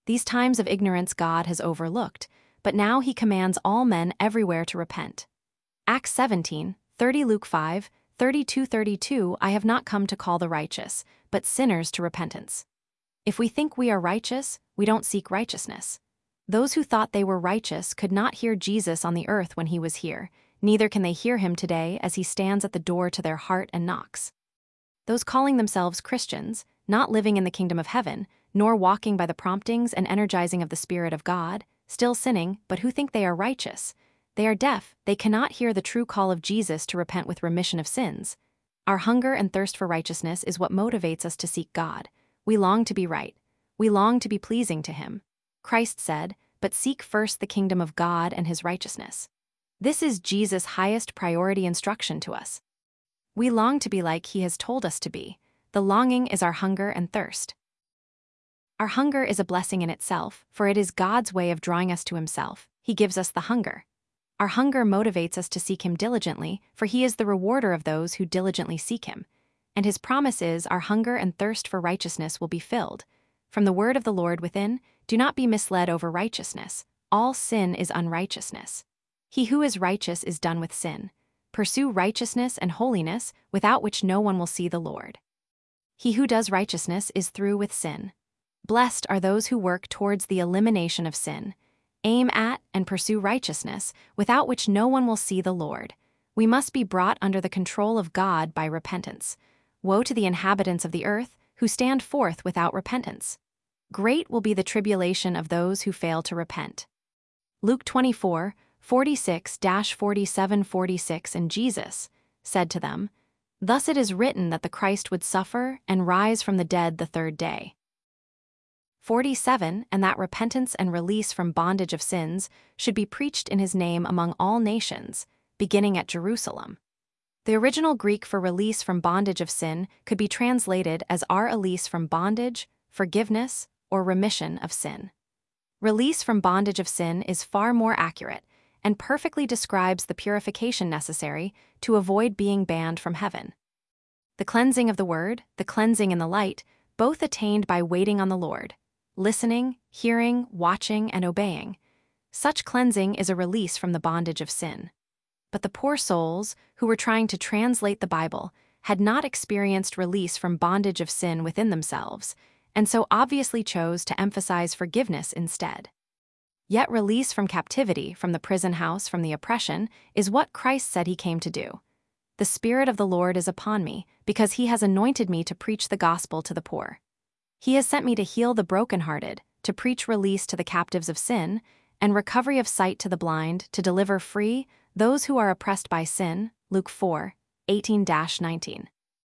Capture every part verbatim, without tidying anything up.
These times of ignorance God has overlooked, but now he commands all men everywhere to repent. Acts seventeen, thirty, Luke five, thirty-two thirty-two I have not come to call the righteous, but sinners to repentance. If we think we are righteous, we don't seek righteousness. Those who thought they were righteous could not hear Jesus on the earth when he was here, neither can they hear him today as he stands at the door to their heart and knocks. Those calling themselves Christians, not living in the kingdom of heaven, nor walking by the promptings and energizing of the Spirit of God, still sinning, but who think they are righteous. They are deaf, they cannot hear the true call of Jesus to repent with remission of sins. Our hunger and thirst for righteousness is what motivates us to seek God. We long to be right. We long to be pleasing to him. Christ said, "But seek first the kingdom of God and his righteousness." This is Jesus' highest priority instruction to us. We long to be like he has told us to be. The longing is our hunger and thirst. Our hunger is a blessing in itself, for it is God's way of drawing us to himself. He gives us the hunger. Our hunger motivates us to seek him diligently, for he is the rewarder of those who diligently seek him. And his promise is our hunger and thirst for righteousness will be filled. From the word of the Lord within, do not be misled over righteousness. All sin is unrighteousness. He who is righteous is done with sin. Pursue righteousness and holiness, without which no one will see the Lord. He who does righteousness is through with sin. Blessed are those who work towards the elimination of sin. Aim at and pursue righteousness, without which no one will see the Lord. We must be brought under the control of God by repentance. Woe to the inhabitants of the earth, who stand forth without repentance. Great will be the tribulation of those who fail to repent. Luke twenty-four, forty-six to forty-seven forty-six And Jesus said to them, "Thus it is written that the Christ would suffer and rise from the dead the third day." forty-seven And that repentance and release from bondage of sins should be preached in his name among all nations, beginning at Jerusalem. The original Greek for release from bondage of sin could be translated as our release from bondage, forgiveness, or remission of sin. Release from bondage of sin is far more accurate and perfectly describes the purification necessary to avoid being banned from heaven. The cleansing of the word, the cleansing in the light, both attained by waiting on the Lord, listening, hearing, watching, and obeying. Such cleansing is a release from the bondage of sin. But the poor souls, who were trying to translate the Bible, had not experienced release from bondage of sin within themselves, and so obviously chose to emphasize forgiveness instead. Yet release from captivity, from the prison house, from the oppression, is what Christ said he came to do. "The Spirit of the Lord is upon me, because he has anointed me to preach the gospel to the poor. He has sent me to heal the brokenhearted, to preach release to the captives of sin, and recovery of sight to the blind, to deliver free those who are oppressed by sin." Luke four, eighteen to nineteen.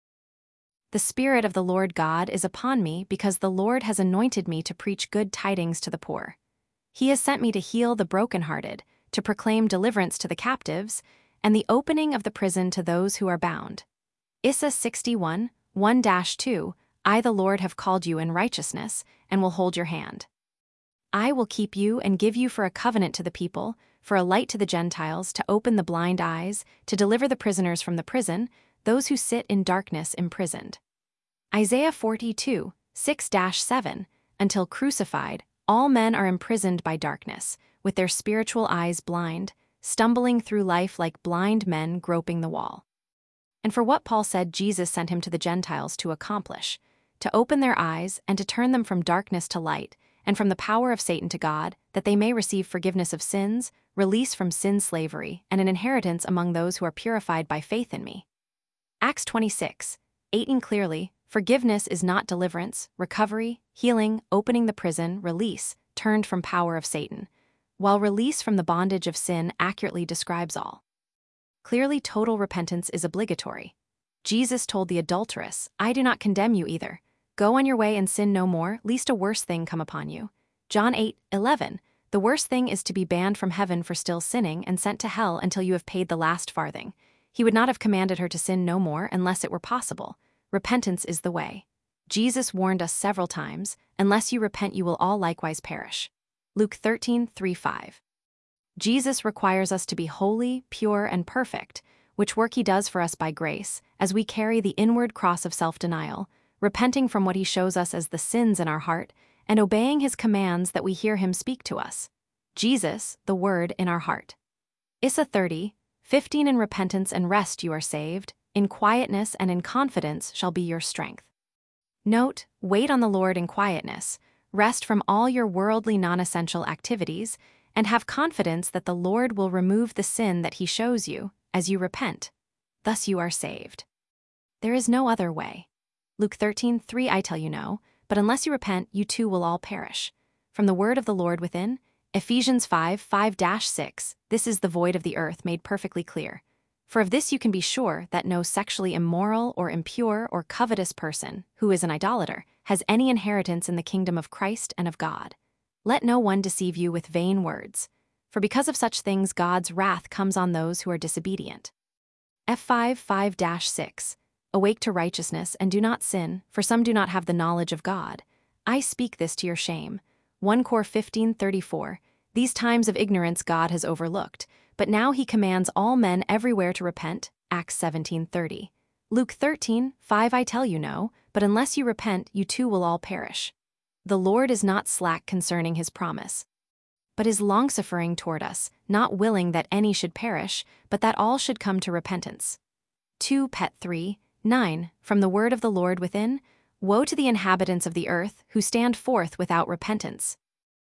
"The Spirit of the Lord God is upon me, because the Lord has anointed me to preach good tidings to the poor. He has sent me to heal the brokenhearted, to proclaim deliverance to the captives, and the opening of the prison to those who are bound." Isaiah sixty-one, one to two I, the Lord, have called you in righteousness, and will hold your hand. I will keep you and give you for a covenant to the people, for a light to the Gentiles, to open the blind eyes, to deliver the prisoners from the prison, those who sit in darkness imprisoned. Isaiah forty-two, six to seven Until crucified, all men are imprisoned by darkness, with their spiritual eyes blind, stumbling through life like blind men groping the wall. And for what Paul said Jesus sent him to the Gentiles to accomplish, to open their eyes and to turn them from darkness to light, and from the power of Satan to God, that they may receive forgiveness of sins, release from sin slavery, and an inheritance among those who are purified by faith in me. Acts twenty-six, eight And clearly, forgiveness is not deliverance, recovery, healing, opening the prison, release, turned from power of Satan, while release from the bondage of sin accurately describes all. Clearly, total repentance is obligatory. Jesus told the adulteress, "I do not condemn you either. Go on your way and sin no more, lest a worse thing come upon you." John eight, eleven The worst thing is to be banned from heaven for still sinning and sent to hell until you have paid the last farthing. He would not have commanded her to sin no more unless it were possible. Repentance is the way. Jesus warned us several times, "Unless you repent you will all likewise perish." Luke thirteen, three to five Jesus requires us to be holy, pure, and perfect, which work he does for us by grace, as we carry the inward cross of self-denial, repenting from what he shows us as the sins in our heart, and obeying his commands that we hear him speak to us. Jesus, the Word in our heart. Issa thirty, fifteen In repentance and rest you are saved, in quietness and in confidence shall be your strength. Note, wait on the Lord in quietness, rest from all your worldly non-essential activities, and have confidence that the Lord will remove the sin that he shows you as you repent. Thus you are saved. There is no other way. Luke thirteen three I tell you no, but unless you repent, you too will all perish. From the word of the Lord within, Ephesians five five six, this is the void of the earth made perfectly clear. For of this you can be sure that no sexually immoral or impure or covetous person, who is an idolater, has any inheritance in the kingdom of Christ and of God. Let no one deceive you with vain words, for because of such things God's wrath comes on those who are disobedient. F five five six, awake to righteousness and do not sin, for some do not have the knowledge of God. I speak this to your shame. First Corinthians fifteen thirty-four, these times of ignorance God has overlooked, but now he commands all men everywhere to repent, Acts seventeen thirty. Luke thirteen five I tell you no, but unless you repent, you too will all perish. The Lord is not slack concerning his promise, but is longsuffering toward us, not willing that any should perish, but that all should come to repentance. Second Peter three nine, from the word of the Lord within, woe to the inhabitants of the earth who stand forth without repentance.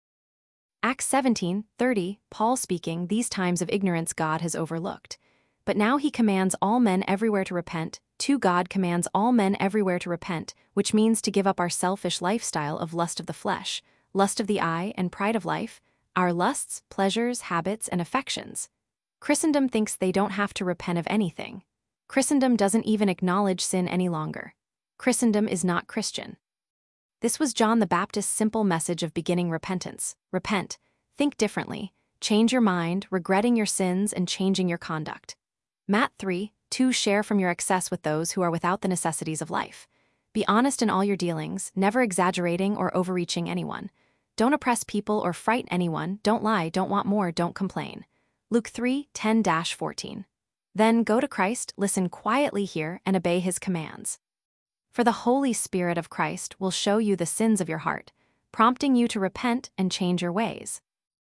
Acts seventeen thirty, Paul speaking, these times of ignorance God has overlooked, but now he commands all men everywhere to repent. Two God commands all men everywhere to repent, which means to give up our selfish lifestyle of lust of the flesh, lust of the eye, and pride of life, our lusts, pleasures, habits, and affections. Christendom thinks they don't have to repent of anything. Christendom doesn't even acknowledge sin any longer. Christendom is not Christian. This was John the Baptist's simple message of beginning repentance. Repent, think differently, change your mind, regretting your sins and changing your conduct. Matthew three two Share from your excess with those who are without the necessities of life. Be honest in all your dealings, never exaggerating or overreaching anyone. Don't oppress people or frighten anyone, don't lie, don't want more, don't complain. Luke three ten fourteen. Then go to Christ, listen quietly here, and obey his commands. For the Holy Spirit of Christ will show you the sins of your heart, prompting you to repent and change your ways.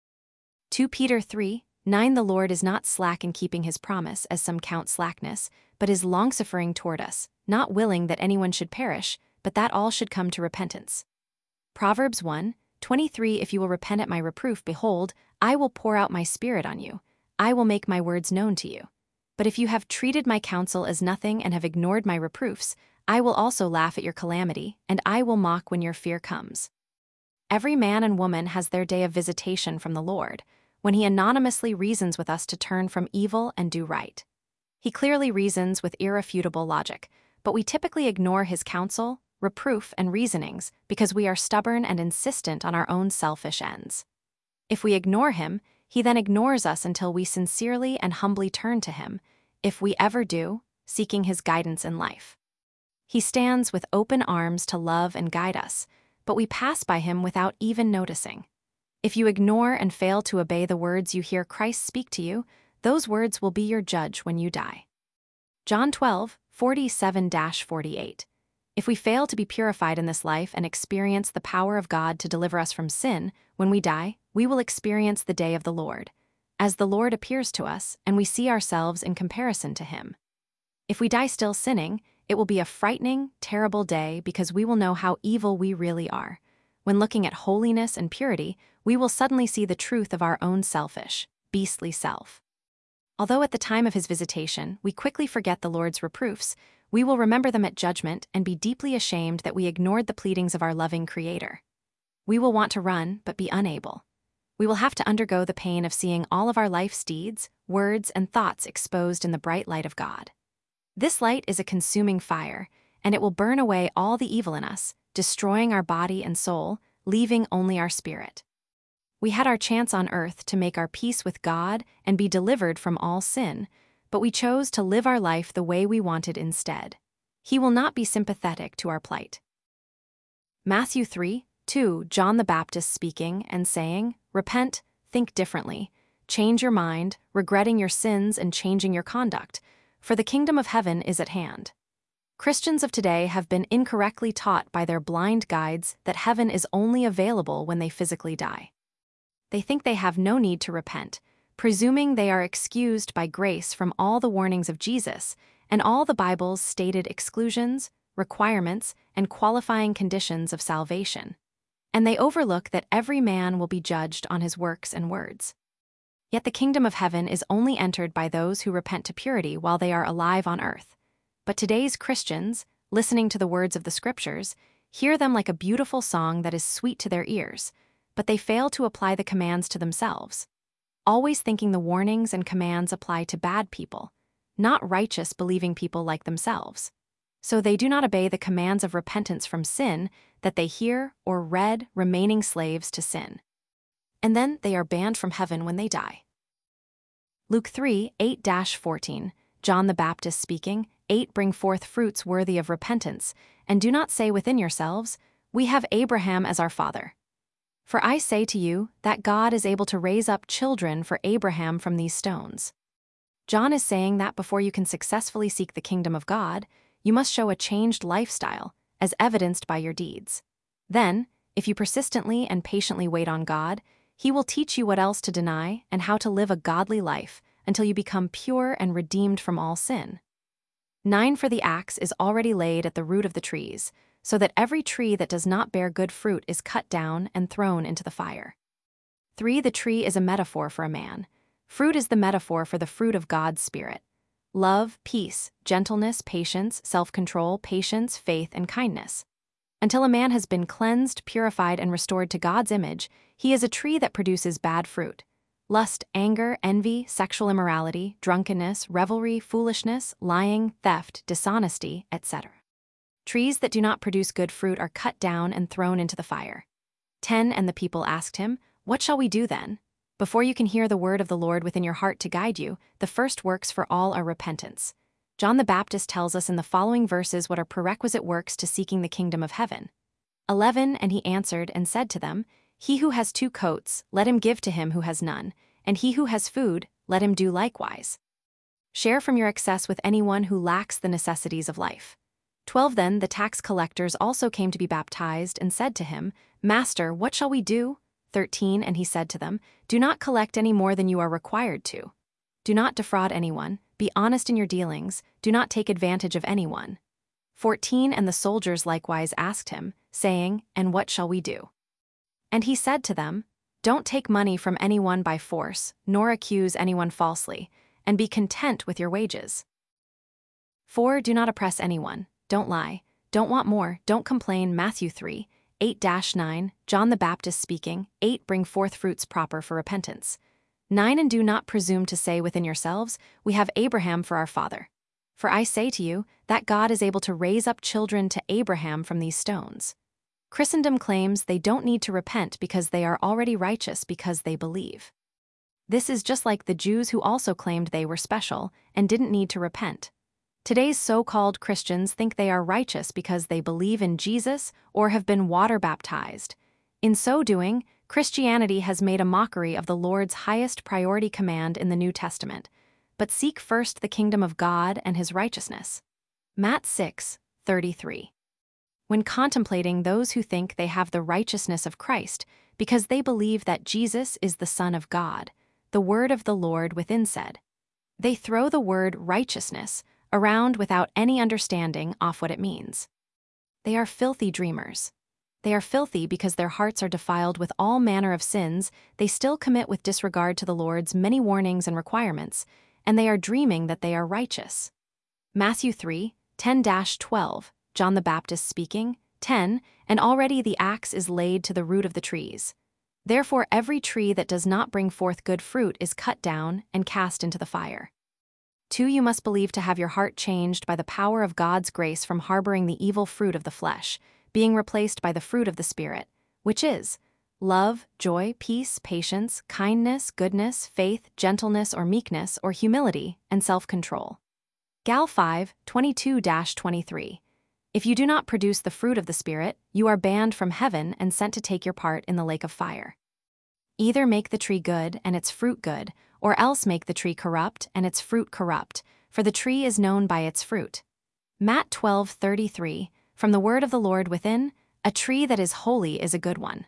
Second Peter three nine The Lord is not slack in keeping his promise, as some count slackness, but is longsuffering toward us, not willing that anyone should perish, but that all should come to repentance. Proverbs one twenty-three If you will repent at my reproof, behold, I will pour out my spirit on you. I will make my words known to you. But if you have treated my counsel as nothing and have ignored my reproofs, I will also laugh at your calamity, and I will mock when your fear comes. Every man and woman has their day of visitation from the Lord, when he anonymously reasons with us to turn from evil and do right. He clearly reasons with irrefutable logic, but we typically ignore his counsel, reproof, and reasonings because we are stubborn and insistent on our own selfish ends. If we ignore him, he then ignores us until we sincerely and humbly turn to him, if we ever do, seeking his guidance in life. He stands with open arms to love and guide us, but we pass by him without even noticing. If you ignore and fail to obey the words you hear Christ speak to you, those words will be your judge when you die. John twelve forty-seven to forty-eight. If we fail to be purified in this life and experience the power of God to deliver us from sin, when we die, we will experience the day of the Lord, as the Lord appears to us and we see ourselves in comparison to him. If we die still sinning, it will be a frightening, terrible day because we will know how evil we really are. When looking at holiness and purity, we will suddenly see the truth of our own selfish, beastly self. Although at the time of his visitation, we quickly forget the Lord's reproofs, we will remember them at judgment and be deeply ashamed that we ignored the pleadings of our loving Creator. We will want to run, but be unable. We will have to undergo the pain of seeing all of our life's deeds, words, and thoughts exposed in the bright light of God. This light is a consuming fire, and it will burn away all the evil in us, destroying our body and soul, leaving only our spirit. We had our chance on earth to make our peace with God and be delivered from all sin, but we chose to live our life the way we wanted instead. He will not be sympathetic to our plight. Matthew three two John the Baptist speaking and saying, Repent, think differently, change your mind, regretting your sins and changing your conduct, for the kingdom of heaven is at hand. Christians of today have been incorrectly taught by their blind guides that heaven is only available when they physically die. They think they have no need to repent, presuming they are excused by grace from all the warnings of Jesus and all the Bible's stated exclusions, requirements, and qualifying conditions of salvation. And they overlook that every man will be judged on his works and words. Yet the kingdom of heaven is only entered by those who repent to purity while they are alive on earth. But today's Christians, listening to the words of the Scriptures, hear them like a beautiful song that is sweet to their ears, but they fail to apply the commands to themselves, always thinking the warnings and commands apply to bad people, not righteous, believing people like themselves. So they do not obey the commands of repentance from sin that they hear or read, remaining slaves to sin. And then they are banned from heaven when they die. Luke three, eight to fourteen, John the Baptist speaking, eight Bring forth fruits worthy of repentance, and do not say within yourselves, We have Abraham as our father. For I say to you that God is able to raise up children for Abraham from these stones. John is saying that before you can successfully seek the kingdom of God, you must show a changed lifestyle, as evidenced by your deeds. Then, if you persistently and patiently wait on God, He will teach you what else to deny and how to live a godly life until you become pure and redeemed from all sin. nine For the axe is already laid at the root of the trees, so that every tree that does not bear good fruit is cut down and thrown into the fire. three The tree is a metaphor for a man. Fruit is the metaphor for the fruit of God's Spirit: love, peace, gentleness, patience, self-control, patience, faith, and kindness. Until a man has been cleansed, purified, and restored to God's image, he is a tree that produces bad fruit: lust, anger, envy, sexual immorality, drunkenness, revelry, foolishness, lying, theft, dishonesty, et cetera. Trees that do not produce good fruit are cut down and thrown into the fire. ten And the people asked him, What shall we do then? Before you can hear the word of the Lord within your heart to guide you, the first works for all are repentance. John the Baptist tells us in the following verses what are prerequisite works to seeking the kingdom of heaven. eleven And he answered and said to them, He who has two coats, let him give to him who has none, and he who has food, let him do likewise. Share from your excess with anyone who lacks the necessities of life. twelve Then the tax collectors also came to be baptized and said to him, Master, what shall we do? thirteen And he said to them, Do not collect any more than you are required to. Do not defraud anyone, be honest in your dealings, do not take advantage of anyone. fourteen And the soldiers likewise asked him, saying, And what shall we do? And he said to them, Don't take money from anyone by force, nor accuse anyone falsely, and be content with your wages. four Do not oppress anyone, don't lie, don't want more, don't complain. Matthew three, eight to nine, John the Baptist speaking, eight Bring forth fruits proper for repentance. nine And do not presume to say within yourselves, We have Abraham for our father. For I say to you that God is able to raise up children to Abraham from these stones. Christendom claims they don't need to repent because they are already righteous because they believe. This is just like the Jews who also claimed they were special and didn't need to repent. Today's so-called Christians think they are righteous because they believe in Jesus or have been water baptized. In so doing, Christianity has made a mockery of the Lord's highest priority command in the New Testament: but seek first the kingdom of God and his righteousness. Matthew six, thirty-three. When contemplating those who think they have the righteousness of Christ because they believe that Jesus is the Son of God, the word of the Lord within said, they throw the word righteousness around without any understanding of what it means. They are filthy dreamers. They are filthy because their hearts are defiled with all manner of sins they still commit with disregard to the Lord's many warnings and requirements, and they are dreaming that they are righteous. Matthew three, ten to twelve, John the Baptist speaking, ten And already the axe is laid to the root of the trees. Therefore every tree that does not bring forth good fruit is cut down and cast into the fire. two You must believe to have your heart changed by the power of God's grace from harboring the evil fruit of the flesh, being replaced by the fruit of the Spirit, which is love, joy, peace, patience, kindness, goodness, faith, gentleness or meekness or humility, and self-control. Gal five, twenty-two to twenty-three. If you do not produce the fruit of the Spirit, you are banned from heaven and sent to take your part in the lake of fire. Either make the tree good and its fruit good, or else make the tree corrupt and its fruit corrupt, for the tree is known by its fruit. Matt twelve thirty-three, from the word of the Lord within, a tree that is holy is a good one.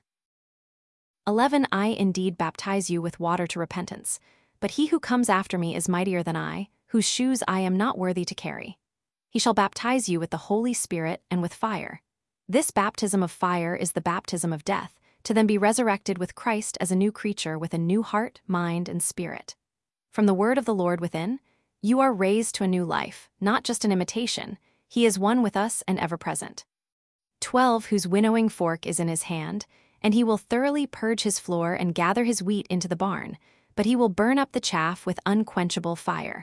eleven I indeed baptize you with water to repentance, but he who comes after me is mightier than I, whose shoes I am not worthy to carry. He shall baptize you with the Holy Spirit and with fire. This baptism of fire is the baptism of death, to then be resurrected with Christ as a new creature with a new heart, mind, and spirit. From the word of the Lord within, you are raised to a new life, not just an imitation. He is one with us and ever present. twelve Whose winnowing fork is in his hand, and he will thoroughly purge his floor and gather his wheat into the barn, but he will burn up the chaff with unquenchable fire.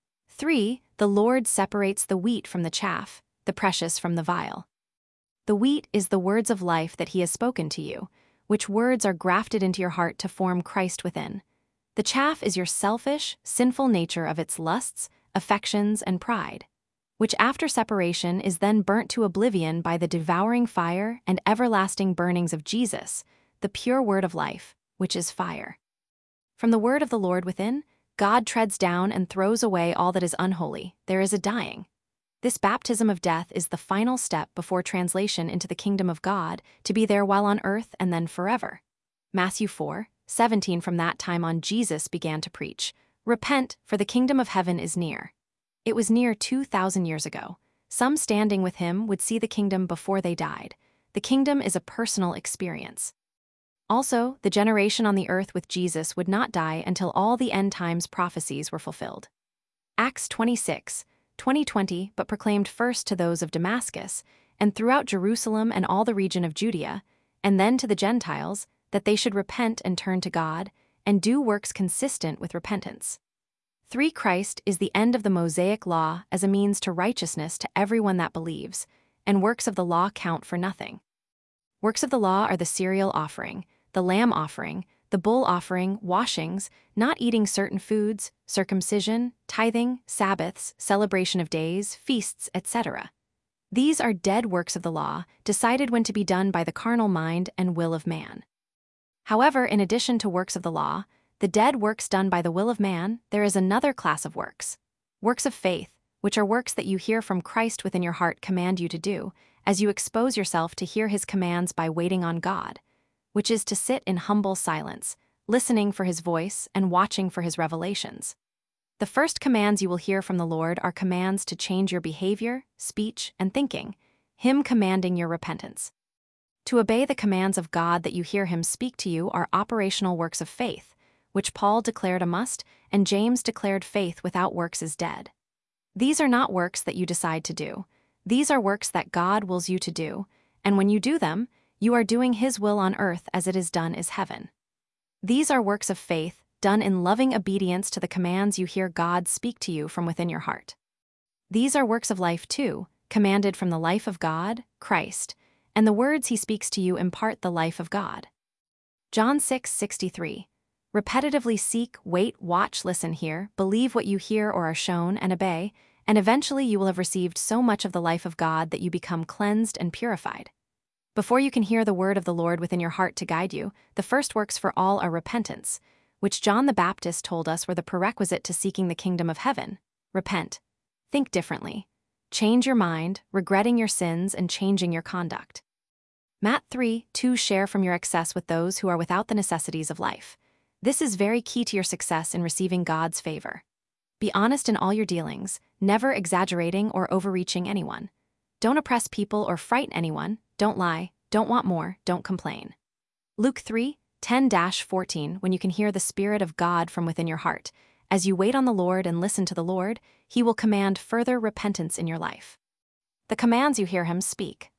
three The Lord separates the wheat from the chaff, the precious from the vile. The wheat is the words of life that he has spoken to you, which words are grafted into your heart to form Christ within. The chaff is your selfish, sinful nature of its lusts, affections, and pride, which after separation is then burnt to oblivion by the devouring fire and everlasting burnings of Jesus, the pure word of life, which is fire. From the word of the Lord within, God treads down and throws away all that is unholy. There is a dying. This baptism of death is the final step before translation into the kingdom of God, to be there while on earth and then forever. Matthew four seventeen From that time on Jesus began to preach, "Repent, for the kingdom of heaven is near." It was near two thousand years ago. Some standing with him would see the kingdom before they died. The kingdom is a personal experience. Also, the generation on the earth with Jesus would not die until all the end times prophecies were fulfilled. Acts twenty-six twenty twenty But proclaimed first to those of Damascus, and throughout Jerusalem and all the region of Judea, and then to the Gentiles, that they should repent and turn to God, and do works consistent with repentance. three Christ is the end of the Mosaic law as a means to righteousness to everyone that believes, and works of the law count for nothing. Works of the law are the cereal offering, the lamb offering, the bull offering, washings, not eating certain foods, circumcision, tithing, Sabbaths, celebration of days, feasts, et cetera. These are dead works of the law, decided when to be done by the carnal mind and will of man. However, in addition to works of the law, the dead works done by the will of man, there is another class of works. Works of faith, which are works that you hear from Christ within your heart command you to do, as you expose yourself to hear his commands by waiting on God, which is to sit in humble silence, listening for his voice and watching for his revelations. The first commands you will hear from the Lord are commands to change your behavior, speech, and thinking, him commanding your repentance. To obey the commands of God that you hear him speak to you are operational works of faith, which Paul declared a must, and James declared faith without works is dead. These are not works that you decide to do. These are works that God wills you to do, and when you do them, you are doing his will on earth as it is done is heaven. These are works of faith, done in loving obedience to the commands you hear God speak to you from within your heart. These are works of life too, commanded from the life of God, Christ, and the words he speaks to you impart the life of God. John six sixty-three. Repetitively seek, wait, watch, listen, hear, believe what you hear or are shown, and obey, and eventually you will have received so much of the life of God that you become cleansed and purified. Before you can hear the word of the Lord within your heart to guide you, the first works for all are repentance, which John the Baptist told us were the prerequisite to seeking the kingdom of heaven. Repent. Think differently. Change your mind, regretting your sins and changing your conduct. Matt three two Share from your excess with those who are without the necessities of life. This is very key to your success in receiving God's favor. Be honest in all your dealings, never exaggerating or overreaching anyone. Don't oppress people or frighten anyone, don't lie, don't want more, don't complain. Luke three ten to fourteen When you can hear the Spirit of God from within your heart, as you wait on the Lord and listen to the Lord, he will command further repentance in your life. The commands you hear him speak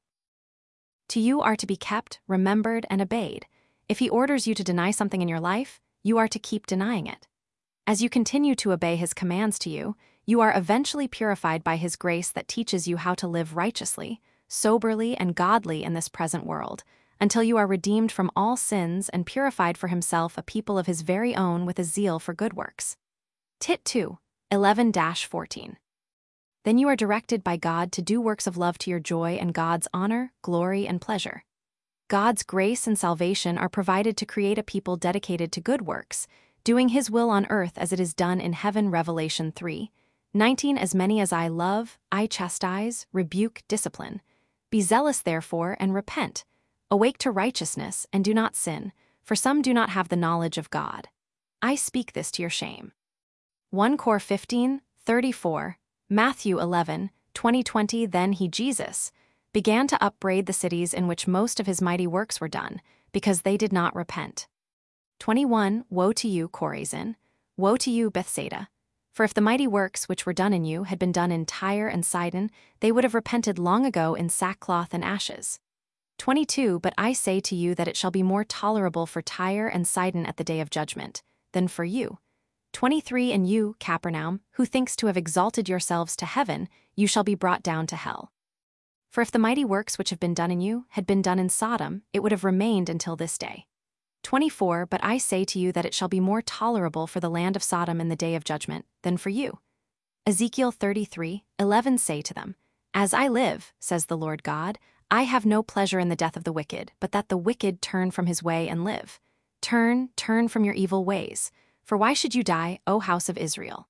to you are to be kept, remembered, and obeyed. If he orders you to deny something in your life, you are to keep denying it. As you continue to obey his commands to you, you are eventually purified by his grace that teaches you how to live righteously, soberly, and godly in this present world, until you are redeemed from all sins and purified for himself a people of his very own with a zeal for good works. Tit two eleven to fourteen. Then you are directed by God to do works of love to your joy and God's honor, glory, and pleasure. God's grace and salvation are provided to create a people dedicated to good works, doing his will on earth as it is done in heaven. Revelation three nineteen As many as I love, I chastise, rebuke, discipline. Be zealous therefore, and repent. Awake to righteousness, and do not sin, for some do not have the knowledge of God. I speak this to your shame. First Corinthians fifteen, thirty-four, Matthew eleven, twenty twenty Then he, Jesus, began to upbraid the cities in which most of his mighty works were done, because they did not repent. twenty-one Woe to you, Chorazin! Woe to you, Bethsaida! For if the mighty works which were done in you had been done in Tyre and Sidon, they would have repented long ago in sackcloth and ashes. twenty-two But I say to you that it shall be more tolerable for Tyre and Sidon at the day of judgment than for you. twenty-three And you, Capernaum, who thinks to have exalted yourselves to heaven, you shall be brought down to hell. For if the mighty works which have been done in you had been done in Sodom, it would have remained until this day. twenty-four But I say to you that it shall be more tolerable for the land of Sodom in the day of judgment than for you. Ezekiel thirty-three, eleven Say to them, As I live, says the Lord God, I have no pleasure in the death of the wicked, but that the wicked turn from his way and live. Turn, turn from your evil ways. For why should you die, O house of Israel?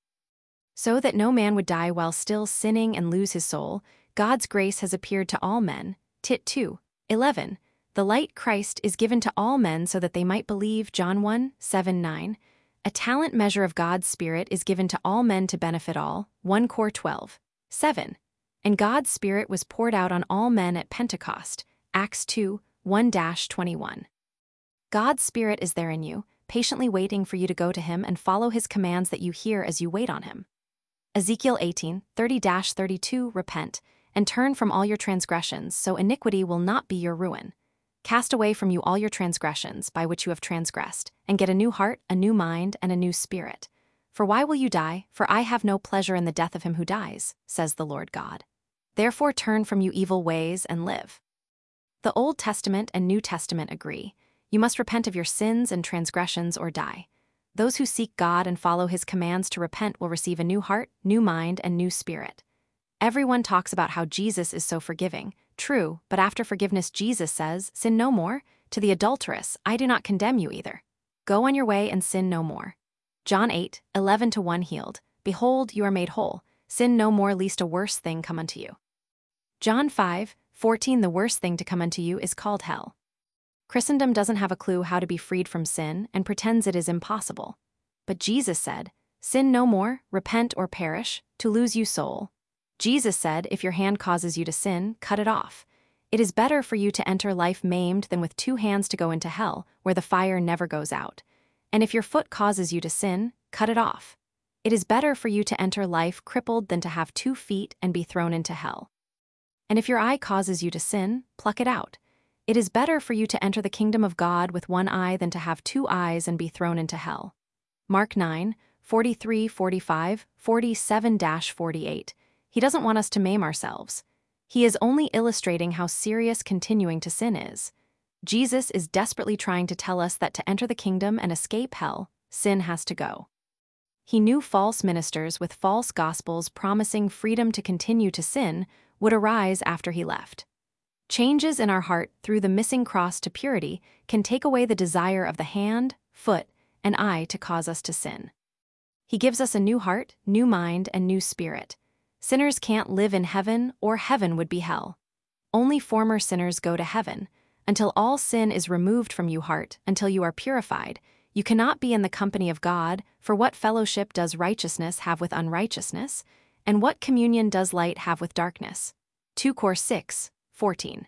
So that no man would die while still sinning and lose his soul, God's grace has appeared to all men. Tit two, eleven The light Christ is given to all men so that they might believe. John one, seven, nine A talent measure of God's Spirit is given to all men to benefit all. First Corinthians twelve, seven And God's Spirit was poured out on all men at Pentecost. Acts two, one to twenty-one God's Spirit is there in you, patiently waiting for you to go to him and follow his commands that you hear as you wait on him. Ezekiel eighteen, thirty to thirty-two Repent, and turn from all your transgressions, so iniquity will not be your ruin. Cast away from you all your transgressions, by which you have transgressed, and get a new heart, a new mind, and a new spirit. For why will you die? For I have no pleasure in the death of him who dies, says the Lord God. Therefore turn from you evil ways and live. The Old Testament and New Testament agree. You must repent of your sins and transgressions or die. Those who seek God and follow his commands to repent will receive a new heart, new mind, and new spirit. Everyone talks about how Jesus is so forgiving. True, but after forgiveness Jesus says, Sin no more. To the adulteress, I do not condemn you either. Go on your way and sin no more. John eight, eleven to one Healed. Behold, you are made whole. Sin no more, lest a worse thing come unto you. John five, fourteen The worst thing to come unto you is called hell. Christendom doesn't have a clue how to be freed from sin and pretends it is impossible. But Jesus said, Sin no more, repent or perish, to lose you soul. Jesus said, if your hand causes you to sin, cut it off. It is better for you to enter life maimed than with two hands to go into hell, where the fire never goes out. And if your foot causes you to sin, cut it off. It is better for you to enter life crippled than to have two feet and be thrown into hell. And if your eye causes you to sin, pluck it out. It is better for you to enter the kingdom of God with one eye than to have two eyes and be thrown into hell. Mark nine, forty-three, forty-five, forty-seven to forty-eight He doesn't want us to maim ourselves. He is only illustrating how serious continuing to sin is. Jesus is desperately trying to tell us that to enter the kingdom and escape hell, sin has to go. He knew false ministers with false gospels promising freedom to continue to sin would arise after he left. Changes in our heart through the missing cross to purity can take away the desire of the hand, foot, and eye to cause us to sin. He gives us a new heart, new mind, and new spirit. Sinners can't live in heaven, or heaven would be hell. Only former sinners go to heaven. Until all sin is removed from you heart, until you are purified, you cannot be in the company of God, for what fellowship does righteousness have with unrighteousness? And what communion does light have with darkness? Second Corinthians six, fourteen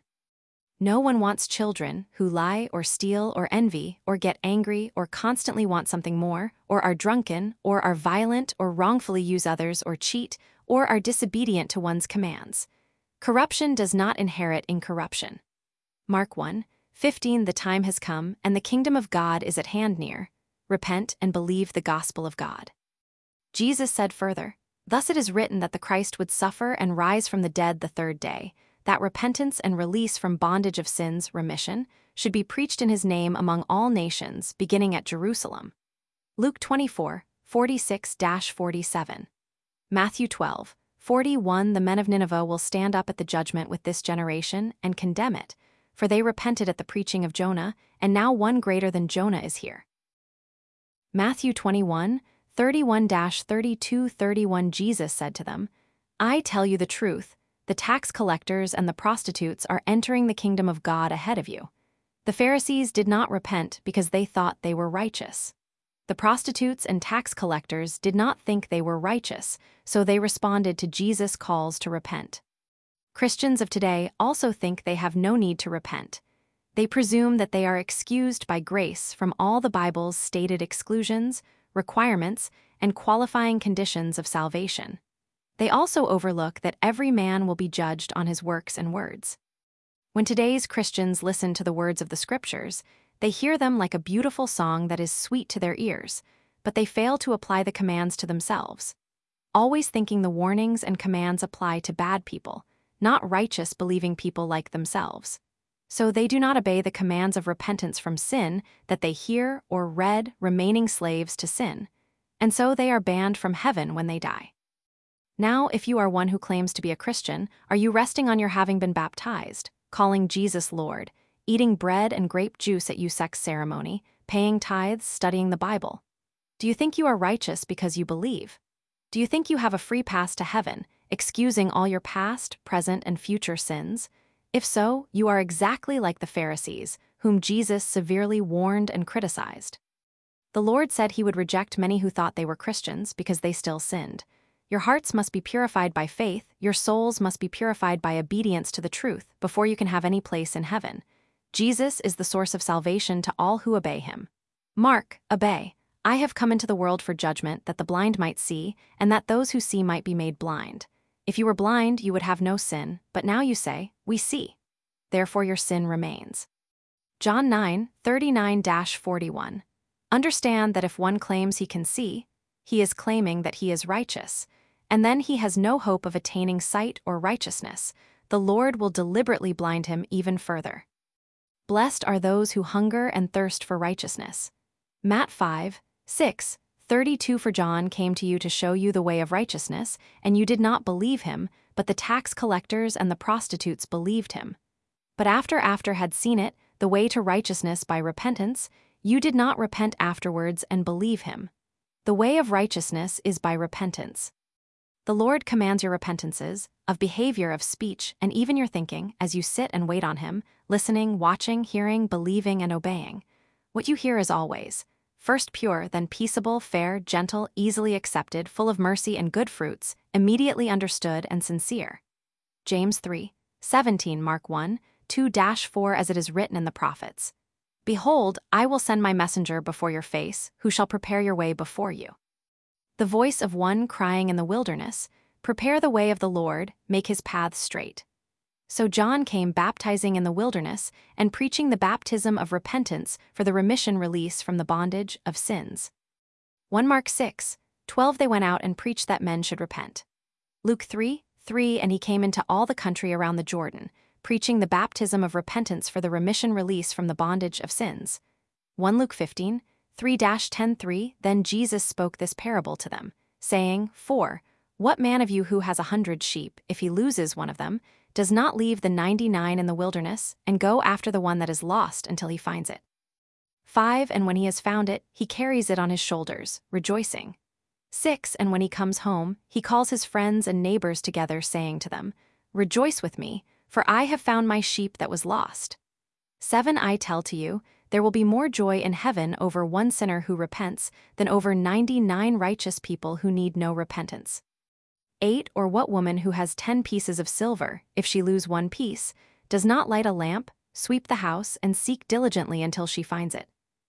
No one wants children who lie or steal or envy or get angry or constantly want something more, or are drunken, or are violent or wrongfully use others or cheat, or are disobedient to one's commands. Corruption does not inherit incorruption. Mark one, fifteen The time has come, and the kingdom of God is at hand near. Repent and believe the gospel of God. Jesus said further, Thus it is written that the Christ would suffer and rise from the dead the third day, that repentance and release from bondage of sins, remission, should be preached in his name among all nations, beginning at Jerusalem. Luke twenty-four, forty-six to forty-seven Matthew twelve, forty-one The men of Nineveh will stand up at the judgment with this generation and condemn it, for they repented at the preaching of Jonah, and now one greater than Jonah is here. Matthew twenty-one, thirty-one thirty-two thirty-one Jesus said to them, "I tell you the truth, the tax collectors and the prostitutes are entering the kingdom of God ahead of you. The Pharisees did not repent because they thought they were righteous. The prostitutes and tax collectors did not think they were righteous, so they responded to Jesus' calls to repent." Christians of today also think they have no need to repent. They presume that they are excused by grace from all the Bible's stated exclusions, requirements, and qualifying conditions of salvation. They also overlook that every man will be judged on his works and words. When today's Christians listen to the words of the Scriptures, they hear them like a beautiful song that is sweet to their ears, but they fail to apply the commands to themselves, always thinking the warnings and commands apply to bad people, not righteous believing people like themselves. So they do not obey the commands of repentance from sin that they hear or read, remaining slaves to sin, and so they are banned from heaven when they die. Now, if you are one who claims to be a Christian, are you resting on your having been baptized, calling Jesus Lord, eating bread and grape juice at sex ceremony, paying tithes, studying the Bible? Do you think you are righteous because you believe? Do you think you have a free pass to heaven, excusing all your past, present, and future sins? If so, you are exactly like the Pharisees, whom Jesus severely warned and criticized. The Lord said he would reject many who thought they were Christians because they still sinned. Your hearts must be purified by faith, your souls must be purified by obedience to the truth before you can have any place in heaven. Jesus is the source of salvation to all who obey him. Mark, obey. I have come into the world for judgment, that the blind might see, and that those who see might be made blind. If you were blind, you would have no sin, but now you say, we see. Therefore your sin remains. John nine thirty-nine to forty-one. Understand that if one claims he can see, he is claiming that he is righteous, and then he has no hope of attaining sight or righteousness. The Lord will deliberately blind him even further. Blessed are those who hunger and thirst for righteousness. Matt five six thirty-two. For John came to you to show you the way of righteousness, and you did not believe him, but the tax collectors and the prostitutes believed him. But after after had seen it, the way to righteousness by repentance, you did not repent afterwards and believe him. The way of righteousness is by repentance. The Lord commands your repentances, of behavior, of speech, and even your thinking, as you sit and wait on him, listening, watching, hearing, believing, and obeying. What you hear is always, first pure, then peaceable, fair, gentle, easily accepted, full of mercy and good fruits, immediately understood and sincere. James three seventeen. Mark one two to four. As it is written in the prophets, Behold, I will send my messenger before your face, who shall prepare your way before you. The voice of one crying in the wilderness, Prepare the way of the Lord, make his paths straight. So John came baptizing in the wilderness and preaching the baptism of repentance for the remission release from the bondage of sins. First Mark six twelve. They went out and preached that men should repent. Luke three three. And he came into all the country around the Jordan, preaching the baptism of repentance for the remission release from the bondage of sins. First Luke fifteen three to ten three. Then Jesus spoke this parable to them, saying, four. What man of you who has a hundred sheep, if he loses one of them, does not leave the ninety-nine in the wilderness and go after the one that is lost until he finds it? five. And when he has found it, he carries it on his shoulders, rejoicing. six. And when he comes home, he calls his friends and neighbors together, saying to them, Rejoice with me, for I have found my sheep that was lost. seven. I tell to you, there will be more joy in heaven over one sinner who repents than over ninety-nine righteous people who need no repentance. eight. Or what woman who has ten pieces of silver, if she lose one piece, does not light a lamp, sweep the house, and seek diligently until she finds it?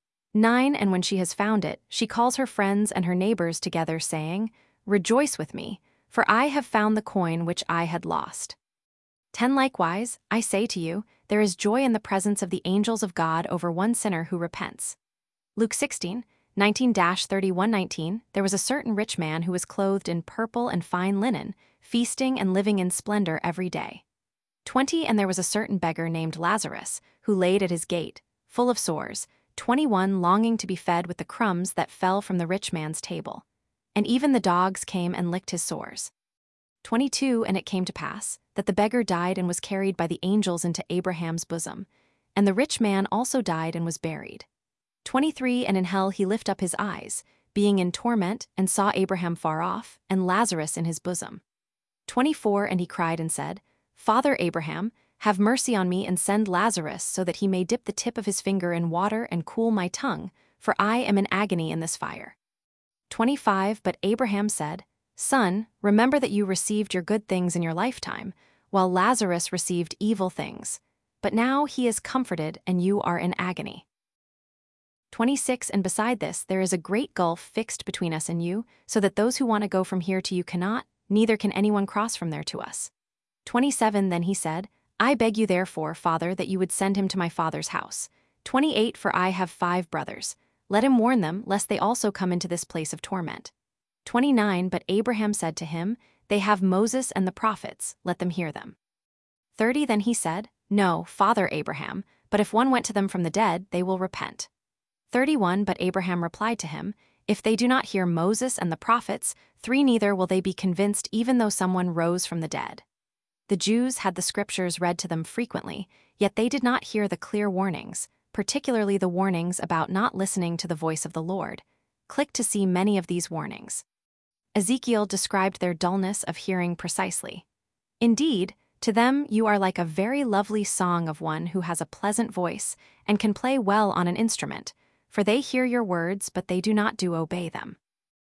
nine. And when she has found it, she calls her friends and her neighbors together, saying, Rejoice with me, for I have found the coin which I had lost. ten. Likewise, I say to you, there is joy in the presence of the angels of God over one sinner who repents. Luke sixteen nineteen to thirty-one nineteen. There was a certain rich man who was clothed in purple and fine linen, feasting and living in splendor every day. twenty. And there was a certain beggar named Lazarus, who laid at his gate, full of sores, twenty-one, longing to be fed with the crumbs that fell from the rich man's table. And even the dogs came and licked his sores. twenty-two. And it came to pass that the beggar died and was carried by the angels into Abraham's bosom, and the rich man also died and was buried. twenty-three. And in hell he lift up his eyes, being in torment, and saw Abraham far off, and Lazarus in his bosom. twenty-four And he cried and said, Father Abraham, have mercy on me and send Lazarus so that he may dip the tip of his finger in water and cool my tongue, for I am in agony in this fire. twenty-five But Abraham said, Son, remember that you received your good things in your lifetime, while Lazarus received evil things. But now he is comforted and you are in agony. twenty-six And beside this there is a great gulf fixed between us and you, so that those who want to go from here to you cannot, neither can anyone cross from there to us. twenty-seven Then he said, I beg you therefore, Father, that you would send him to my father's house. twenty-eight For I have five brothers. Let him warn them, lest they also come into this place of torment. twenty-nine But Abraham said to him, They have Moses and the prophets, let them hear them. thirty Then he said, No, Father Abraham, but if one went to them from the dead, they will repent. thirty-one But Abraham replied to him, If they do not hear Moses and the prophets, three neither will they be convinced even though someone rose from the dead. The Jews had the scriptures read to them frequently, yet they did not hear the clear warnings, particularly the warnings about not listening to the voice of the Lord. Click to see many of these warnings. Ezekiel described their dullness of hearing precisely. Indeed, to them you are like a very lovely song of one who has a pleasant voice and can play well on an instrument, for they hear your words but they do not do obey them.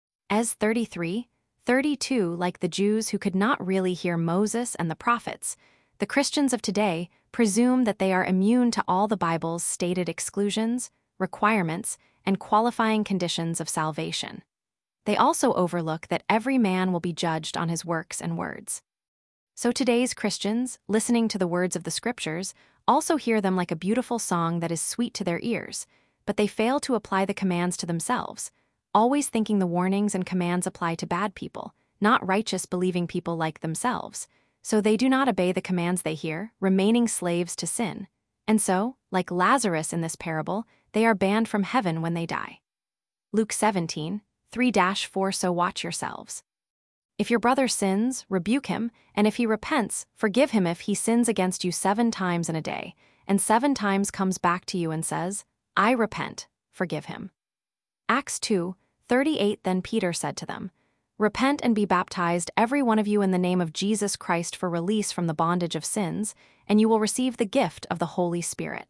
Ez thirty-three, thirty-two Like the Jews who could not really hear Moses and the prophets, the Christians of today presume that they are immune to all the Bible's stated exclusions, requirements, and qualifying conditions of salvation. They also overlook that every man will be judged on his works and words. So today's Christians, listening to the words of the Scriptures, also hear them like a beautiful song that is sweet to their ears, but they fail to apply the commands to themselves, always thinking the warnings and commands apply to bad people, not righteous believing people like themselves. So they do not obey the commands they hear, remaining slaves to sin. And so, like Lazarus in this parable, they are banned from heaven when they die. Luke seventeen, three to four So watch yourselves. If your brother sins, rebuke him, and if he repents, forgive him. If he sins against you seven times in a day, and seven times comes back to you and says, I repent, forgive him. Acts two, thirty-eight Then Peter said to them, Repent and be baptized, every one of you, in the name of Jesus Christ for release from the bondage of sins, and you will receive the gift of the Holy Spirit.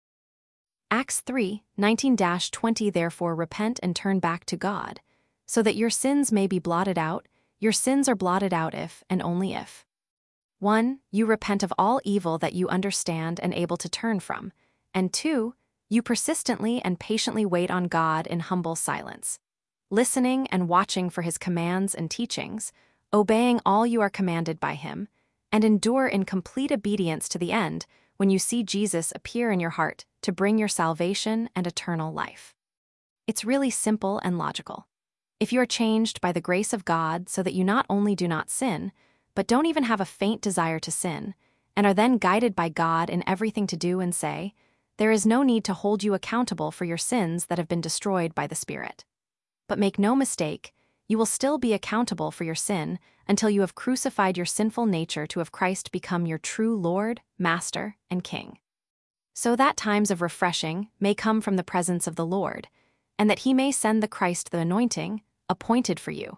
Acts three, nineteen to twenty Therefore repent and turn back to God, so that your sins may be blotted out. Your sins are blotted out if, and only if. one You repent of all evil that you understand and able to turn from, and two You persistently and patiently wait on God in humble silence, listening and watching for his commands and teachings, obeying all you are commanded by him, and endure in complete obedience to the end when you see Jesus appear in your heart to bring your salvation and eternal life. It's really simple and logical. If you are changed by the grace of God so that you not only do not sin, but don't even have a faint desire to sin, and are then guided by God in everything to do and say, there is no need to hold you accountable for your sins that have been destroyed by the Spirit. But make no mistake, you will still be accountable for your sin until you have crucified your sinful nature to have Christ become your true Lord, Master, and King. So that times of refreshing may come from the presence of the Lord, and that he may send the Christ the anointing, appointed for you.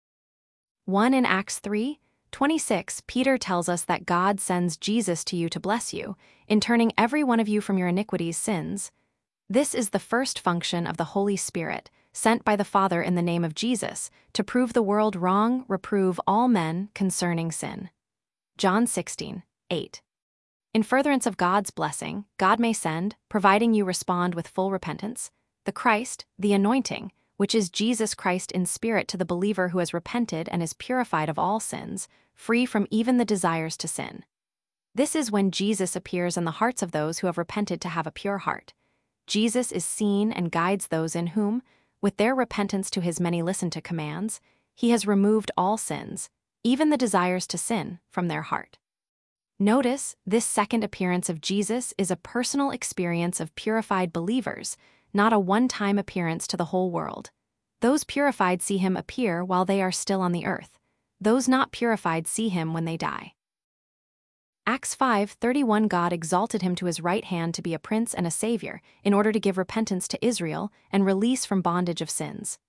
one In Acts three, twenty-six Peter tells us that God sends Jesus to you to bless you, in turning every one of you from your iniquities sins. This is the first function of the Holy Spirit, sent by the Father in the name of Jesus, to prove the world wrong, reprove all men concerning sin. John sixteen, eight. In furtherance of God's blessing, God may send, providing you respond with full repentance, the Christ, the anointing, which is Jesus Christ in spirit to the believer who has repented and is purified of all sins, free from even the desires to sin. This is when Jesus appears in the hearts of those who have repented to have a pure heart. Jesus is seen and guides those in whom, with their repentance to his many listen to commands, he has removed all sins, even the desires to sin, from their heart. Notice, this second appearance of Jesus is a personal experience of purified believers, not a one-time appearance to the whole world. Those purified see him appear while they are still on the earth. Those not purified see him when they die. Acts five thirty-one God exalted him to his right hand to be a prince and a savior, in order to give repentance to Israel and release from bondage of sins.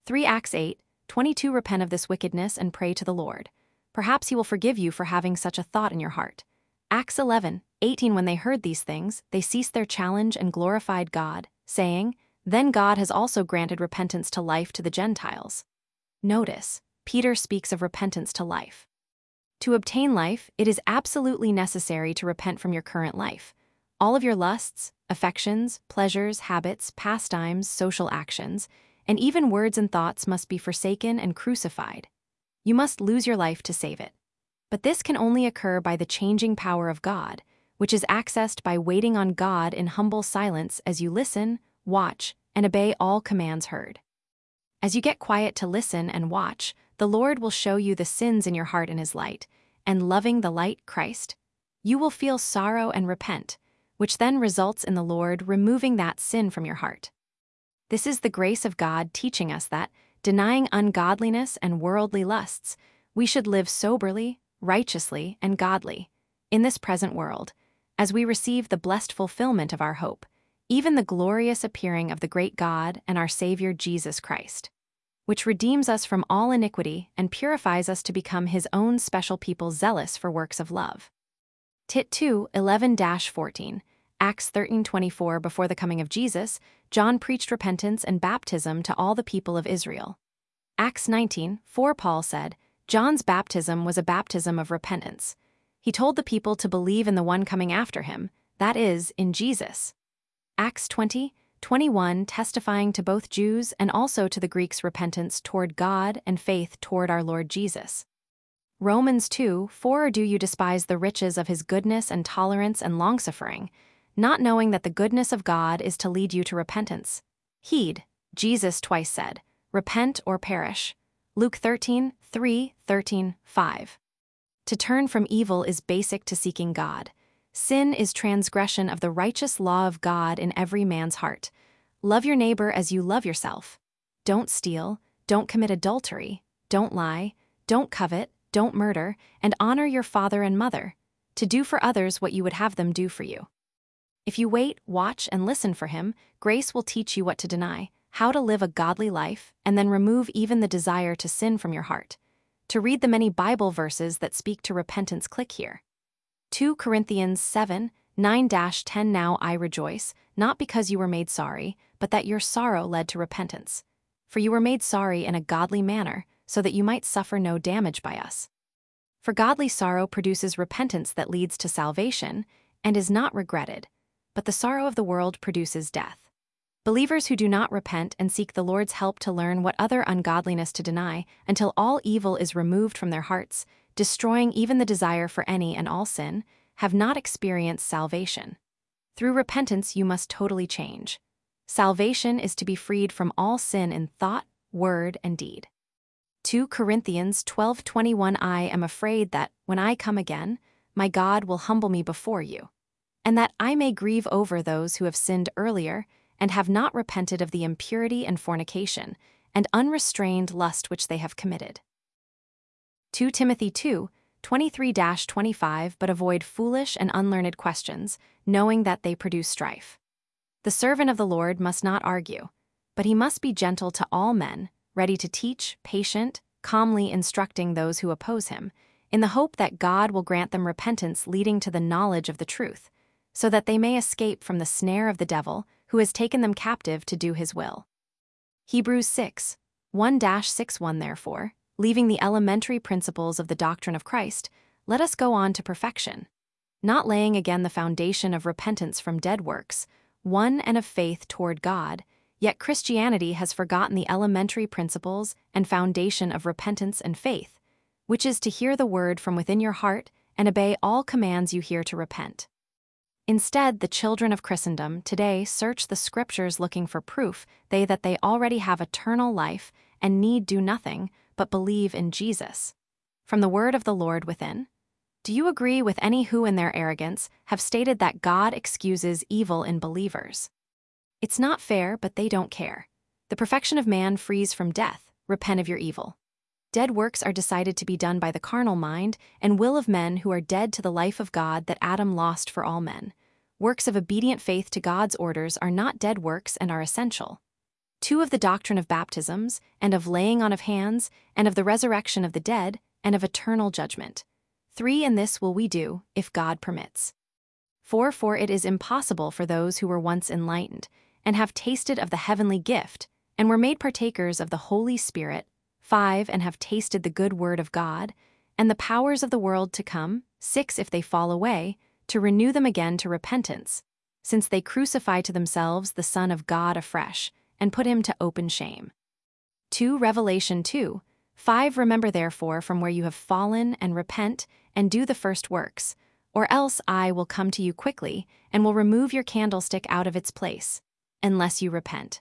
three Acts eight twenty-two Repent of this wickedness and pray to the Lord. Perhaps he will forgive you for having such a thought in your heart. Acts eleven eighteen When they heard these things, they ceased their challenge and glorified God, saying, Then God has also granted repentance to life to the Gentiles. Notice, Peter speaks of repentance to life. To obtain life, it is absolutely necessary to repent from your current life. All of your lusts, affections, pleasures, habits, pastimes, social actions, and even words and thoughts must be forsaken and crucified. You must lose your life to save it. But this can only occur by the changing power of God, which is accessed by waiting on God in humble silence as you listen, watch, and obey all commands heard. As you get quiet to listen and watch, the Lord will show you the sins in your heart in His light, and loving the light, Christ, you will feel sorrow and repent, which then results in the Lord removing that sin from your heart. This is the grace of God teaching us that, denying ungodliness and worldly lusts, we should live soberly, righteously, and godly in this present world, as we receive the blessed fulfillment of our hope, even the glorious appearing of the great God and our Savior Jesus Christ, which redeems us from all iniquity and purifies us to become His own special people zealous for works of love. Tit two eleven fourteen Acts thirteen twenty-four Before the coming of Jesus, John preached repentance and baptism to all the people of Israel. Acts nineteen four Paul said, John's baptism was a baptism of repentance. He told the people to believe in the one coming after him, that is, in Jesus. Acts twenty twenty-one testifying to both Jews and also to the Greeks repentance toward God and faith toward our Lord Jesus. Romans two four Or do you despise the riches of His goodness and tolerance and longsuffering, not knowing that the goodness of God is to lead you to repentance? Heed, Jesus twice said, Repent or perish. Luke thirteen three, thirteen five. To turn from evil is basic to seeking God. Sin is transgression of the righteous law of God in every man's heart. Love your neighbor as you love yourself. Don't steal, don't commit adultery, don't lie, don't covet, don't murder, and honor your father and mother, to do for others what you would have them do for you. If you wait, watch, and listen for Him, grace will teach you what to deny, how to live a godly life, and then remove even the desire to sin from your heart. To read the many Bible verses that speak to repentance, click here. Second Corinthians seven nine to ten Now I rejoice, not because you were made sorry, but that your sorrow led to repentance. For you were made sorry in a godly manner, so that you might suffer no damage by us. For godly sorrow produces repentance that leads to salvation, and is not regretted, but the sorrow of the world produces death. Believers who do not repent and seek the Lord's help to learn what other ungodliness to deny until all evil is removed from their hearts, destroying even the desire for any and all sin, have not experienced salvation. Through repentance you must totally change. Salvation is to be freed from all sin in thought, word, and deed. Second Corinthians twelve twenty-one I am afraid that, when I come again, my God will humble me before you, and that I may grieve over those who have sinned earlier and have not repented of the impurity and fornication and unrestrained lust which they have committed. Second Timothy two twenty-three to twenty-five But avoid foolish and unlearned questions, knowing that they produce strife. The servant of the Lord must not argue, but he must be gentle to all men, ready to teach, patient, calmly instructing those who oppose him, in the hope that God will grant them repentance leading to the knowledge of the truth, so that they may escape from the snare of the devil, who has taken them captive to do his will. Hebrews six one to sixty-one Therefore, leaving the elementary principles of the doctrine of Christ, let us go on to perfection, not laying again the foundation of repentance from dead works, one and of faith toward God. Yet Christianity has forgotten the elementary principles and foundation of repentance and faith, which is to hear the word from within your heart and obey all commands you hear to repent. Instead, the children of Christendom today search the scriptures looking for proof they that they already have eternal life and need do nothing but believe in Jesus. From the word of the Lord within. Do you agree with any who in their arrogance have stated that God excuses evil in believers? It's not fair, but they don't care. The perfection of man frees from death. Repent of your evil. Dead works are decided to be done by the carnal mind and will of men who are dead to the life of God that Adam lost for all men. Works of obedient faith to God's orders are not dead works and are essential. two of the doctrine of baptisms, and of laying on of hands, and of the resurrection of the dead, and of eternal judgment. Three, and this will we do, if God permits. Four, for it is impossible for those who were once enlightened, and have tasted of the heavenly gift, and were made partakers of the Holy Spirit. Five, and have tasted the good word of God, and the powers of the world to come. Six, if they fall away, to renew them again to repentance, since they crucify to themselves the Son of God afresh, and put him to open shame. Two, Revelation two. Five, remember therefore from where you have fallen, and repent, and do the first works, or else I will come to you quickly, and will remove your candlestick out of its place, unless you repent.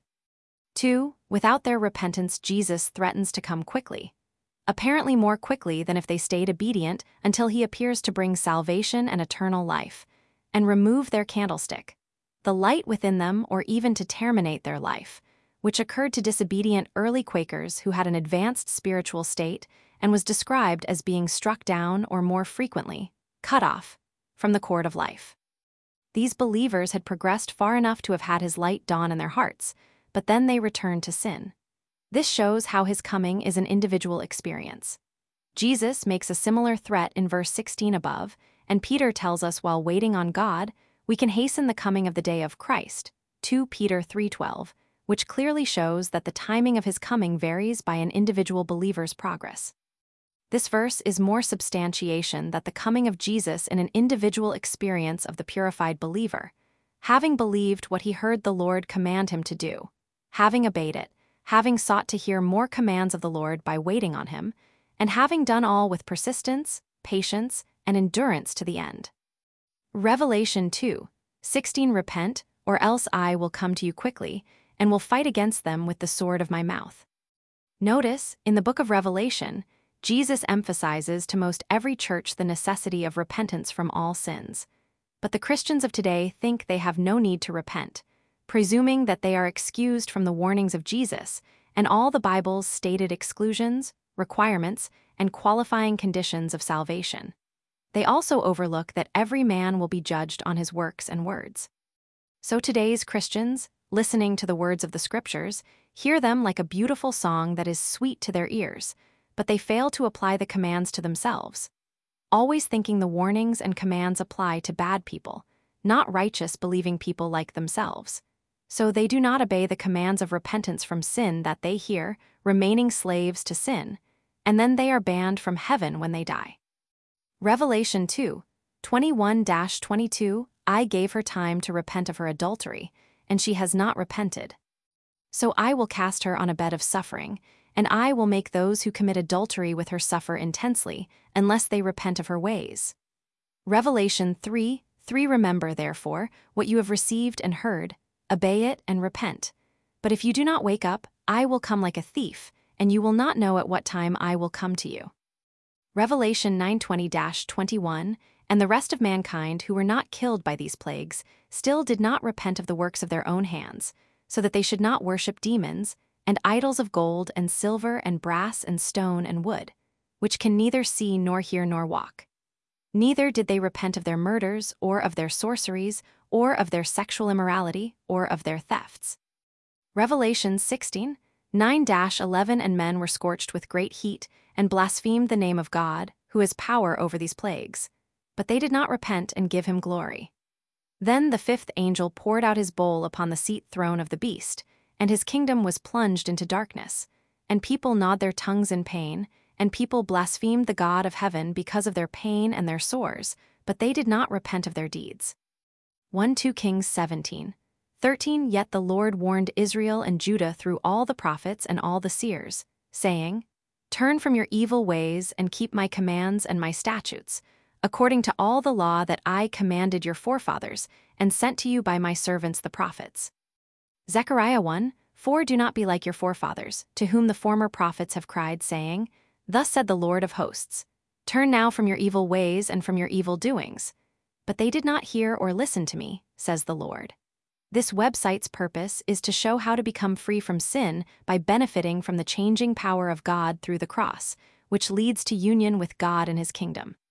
Two, without their repentance Jesus threatens to come quickly, apparently more quickly than if they stayed obedient until he appears to bring salvation and eternal life, and remove their candlestick, the light within them, or even to terminate their life, which occurred to disobedient early Quakers who had an advanced spiritual state and was described as being struck down or, more frequently, cut off from the cord of life. These believers had progressed far enough to have had his light dawn in their hearts, but then they returned to sin. This shows how his coming is an individual experience. Jesus makes a similar threat in verse sixteen above, and Peter tells us while waiting on God, we can hasten the coming of the day of Christ, two Peter three twelve, which clearly shows that the timing of his coming varies by an individual believer's progress. This verse is more substantiation that the coming of Jesus in an individual experience of the purified believer, having believed what he heard the Lord command him to do, having obeyed it, having sought to hear more commands of the Lord by waiting on him, and having done all with persistence, patience, and endurance to the end. Revelation two sixteen, repent, or else I will come to you quickly, and will fight against them with the sword of my mouth. Notice, in the book of Revelation, Jesus emphasizes to most every church the necessity of repentance from all sins. But the Christians of today think they have no need to repent, presuming that they are excused from the warnings of Jesus and all the Bible's stated exclusions, requirements, and qualifying conditions of salvation. They also overlook that every man will be judged on his works and words. So today's Christians, listening to the words of the Scriptures, hear them like a beautiful song that is sweet to their ears, but they fail to apply the commands to themselves, always thinking the warnings and commands apply to bad people, not righteous believing people like themselves. So they do not obey the commands of repentance from sin that they hear, remaining slaves to sin, and then they are banned from heaven when they die. Revelation two twenty-one to twenty-two, I gave her time to repent of her adultery, and she has not repented. So I will cast her on a bed of suffering, and I will make those who commit adultery with her suffer intensely, unless they repent of her ways. Revelation three three, remember, therefore, what you have received and heard, obey it and repent. But if you do not wake up, I will come like a thief, and you will not know at what time I will come to you. Revelation nine twenty to twenty-one, and the rest of mankind who were not killed by these plagues still did not repent of the works of their own hands, so that they should not worship demons, and idols of gold and silver and brass and stone and wood, which can neither see nor hear nor walk. Neither did they repent of their murders, or of their sorceries, or of their sexual immorality, or of their thefts. Revelation sixteen nine to eleven, and men were scorched with great heat, and blasphemed the name of God, who has power over these plagues. But they did not repent and give him glory. Then the fifth angel poured out his bowl upon the seat throne of the beast, and his kingdom was plunged into darkness, and people gnawed their tongues in pain, and people blasphemed the God of heaven because of their pain and their sores, but they did not repent of their deeds. First Kings seventeen thirteen, yet the Lord warned Israel and Judah through all the prophets and all the seers, saying, Turn from your evil ways and keep my commands and my statutes, according to all the law that I commanded your forefathers and sent to you by my servants the prophets. Zechariah one four, do not be like your forefathers, to whom the former prophets have cried, saying, Thus said the Lord of hosts, Turn now from your evil ways and from your evil doings. But they did not hear or listen to me, says the Lord. This website's purpose is to show how to become free from sin by benefiting from the changing power of God through the cross, which leads to union with God and his kingdom.